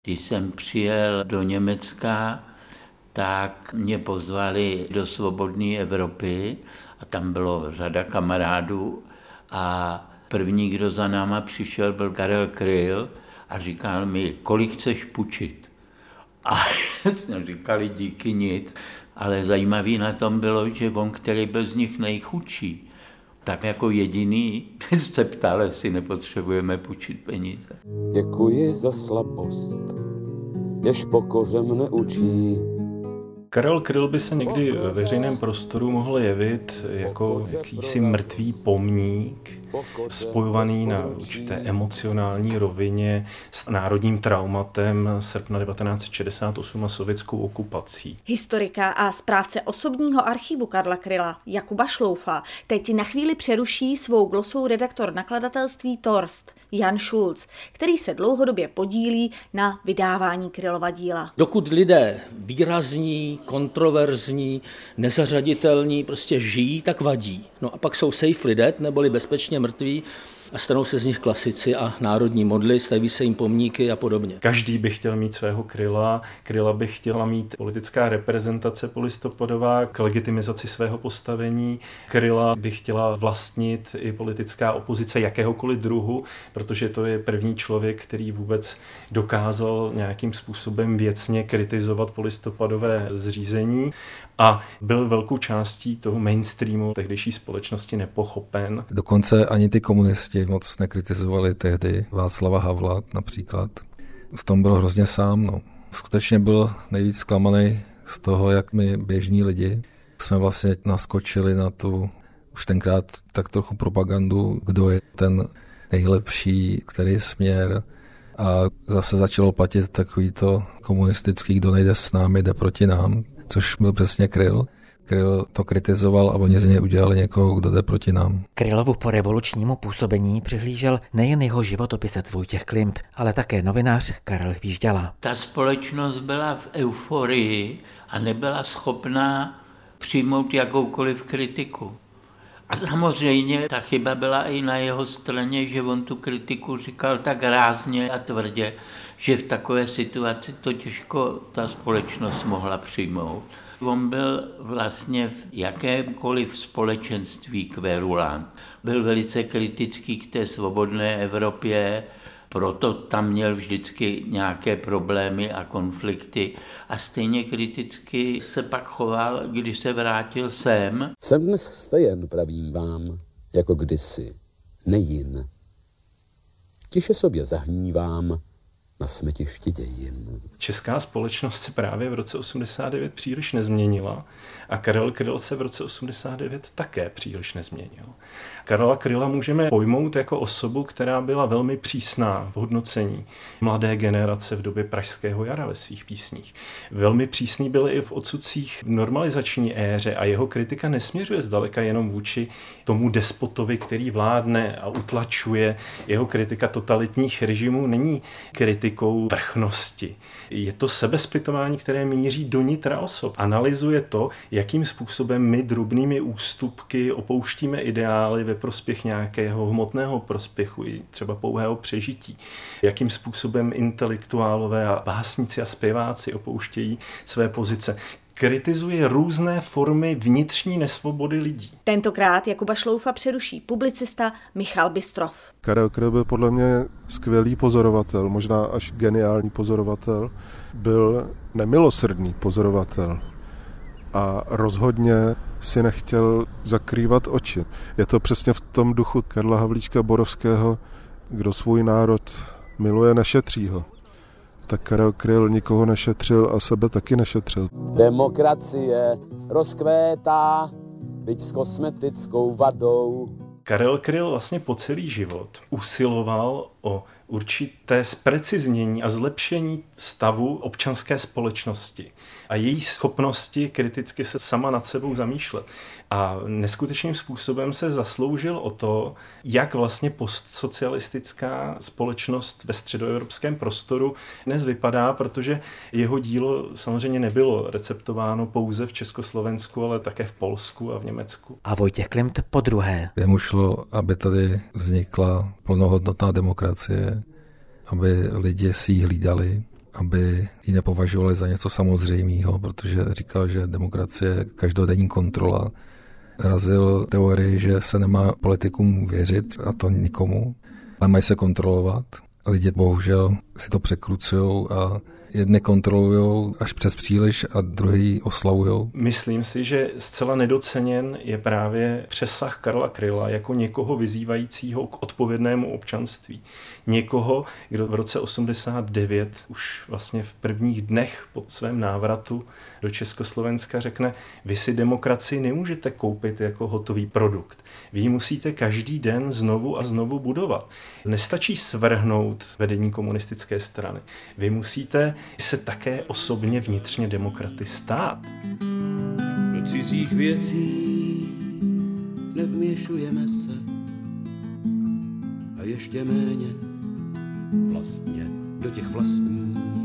Když jsem přijel do Německa, tak mě pozvali do Svobodné Evropy a tam bylo řada kamarádů a první, kdo za náma přišel, byl Karel Kryl a říkal mi, kolik chceš půjčit. A jsme říkali díky nic, ale zajímavý na tom bylo, že on, který byl z nich nejchudší, tak jako jediný se ptal, jestli nepotřebujeme půjčit peníze. Děkuji za slabost, jež pokoře mne učí. Karel Kryl by se někdy ve veřejném prostoru mohl jevit jako jakýsi mrtvý pomník, spojovaný na určité emocionální rovině s národním traumatem srpna 1968 a sovětskou okupací. Historika a správce osobního archivu Karla Kryla Jakuba Šloufa teď na chvíli přeruší svou glosou redaktor nakladatelství Torst Jan Schulz, který se dlouhodobě podílí na vydávání Krylova díla. Dokud lidé výrazní, kontroverzní, nezařaditelní prostě žijí, tak vadí. No a pak jsou safely dead, neboli bezpečně mrtví a stanou se z nich klasici a národní modly, staví se jim pomníky a podobně. Každý by chtěl mít svého Kryla, Kryla by chtěla mít politická reprezentace polistopadová k legitimizaci svého postavení, Kryla by chtěla vlastnit i politická opozice jakéhokoliv druhu, protože to je první člověk, který vůbec dokázal nějakým způsobem věcně kritizovat polistopadové zřízení a byl velkou částí toho mainstreamu tehdejší společnosti nepochopen. Dokonce ani ty komunisti moc nekritizovali tehdy Václava Havla například. V tom byl hrozně sám. No. Skutečně byl nejvíc zklamaný z toho, jak my běžní lidi jsme vlastně naskočili na tu už tenkrát tak trochu propagandu, kdo je ten nejlepší, který směr. A zase začalo platit takový to komunistický, kdo nejde s námi, jde proti nám, což byl přesně Kryl. Kryl to kritizoval a oni z něj udělali někoho, kdo jde proti nám. Krylovu po revolučnímu působení přihlížel nejen jeho životopisec Vojtěch Klimt, ale také novinář Karel Hvížďala. Ta společnost byla v euforii a nebyla schopná přijmout jakoukoliv kritiku. A samozřejmě ta chyba byla i na jeho straně, že on tu kritiku říkal tak rázně a tvrdě, že v takové situaci to těžko ta společnost mohla přijmout. On byl vlastně v jakémkoliv společenství kverulant. Byl velice kritický k té svobodné Evropě, proto tam měl vždycky nějaké problémy a konflikty a stejně kriticky se pak choval, když se vrátil sem. Jsem dnes stejen, pravím vám, jako kdysi, nejin. Tiše sobě zahnívám na smetišti dějin. Česká společnost se právě v roce 89 příliš nezměnila a Karel Kryl se v roce 89 také příliš nezměnil. Karla Kryla můžeme pojmout jako osobu, která byla velmi přísná v hodnocení mladé generace v době Pražského jara ve svých písních. Velmi přísný byl i v odsudcích v normalizační éře a jeho kritika nesměřuje zdaleka jenom vůči tomu despotovi, který vládne a utlačuje. Jeho kritika totalitních režimů není kritikou vrchnosti. Je to sebezpytování, které míří do nitra osob. Analyzuje to, jakým způsobem my drobnými ústupky opouštíme ideály ve prospěch nějakého hmotného prospěchu, i třeba pouhého přežití. Jakým způsobem intelektuálové a básníci a zpěváci opouštějí své pozice. Kritizuje různé formy vnitřní nesvobody lidí. Tentokrát Jakuba Šloufa přeruší publicista Michal Bystrov. Karel Kryl byl podle mě skvělý pozorovatel, možná až geniální pozorovatel. Byl nemilosrdný pozorovatel a rozhodně si nechtěl zakrývat oči. Je to přesně v tom duchu Karla Havlíčka Borovského, kdo svůj národ miluje, nešetří ho. Tak Karel Kryl nikoho nešetřil a sebe taky nešetřil. Demokracie rozkvétá, byť s kosmetickou vadou. Karel Kryl vlastně po celý život usiloval o určité zpreciznění a zlepšení stavu občanské společnosti a její schopnosti kriticky se sama nad sebou zamýšlet. A neskutečným způsobem se zasloužil o to, jak vlastně postsocialistická společnost ve středoevropském prostoru dnes vypadá, protože jeho dílo samozřejmě nebylo receptováno pouze v Československu, ale také v Polsku a v Německu. A Vojtěch Klimt podruhé. Jemu šlo, aby tady vznikla plnohodnotná demokracie, aby lidi si ji hlídali, aby ji nepovažovali za něco samozřejmého, protože říkal, že demokracie je každodenní kontrola. Razil teorii, že se nemá politikům věřit, a to nikomu, ale mají se kontrolovat. Lidi bohužel si to překrucujou a jedni kontrolujou až přes příliš a druhý oslavujou. Myslím si, že zcela nedoceněn je právě přesah Karla Kryla jako někoho vyzývajícího k odpovědnému občanství. Někoho, kdo v roce 89 už vlastně v prvních dnech po svém návratu do Československa řekne, vy si demokracii nemůžete koupit jako hotový produkt. Vy ji musíte každý den znovu a znovu budovat. Nestačí svrhnout vedení komunistické strany. Vy musíte se také osobně vnitřně demokraty stát. Do cizích věcí nevměšujeme se a ještě méně vlastně do těch vlastních.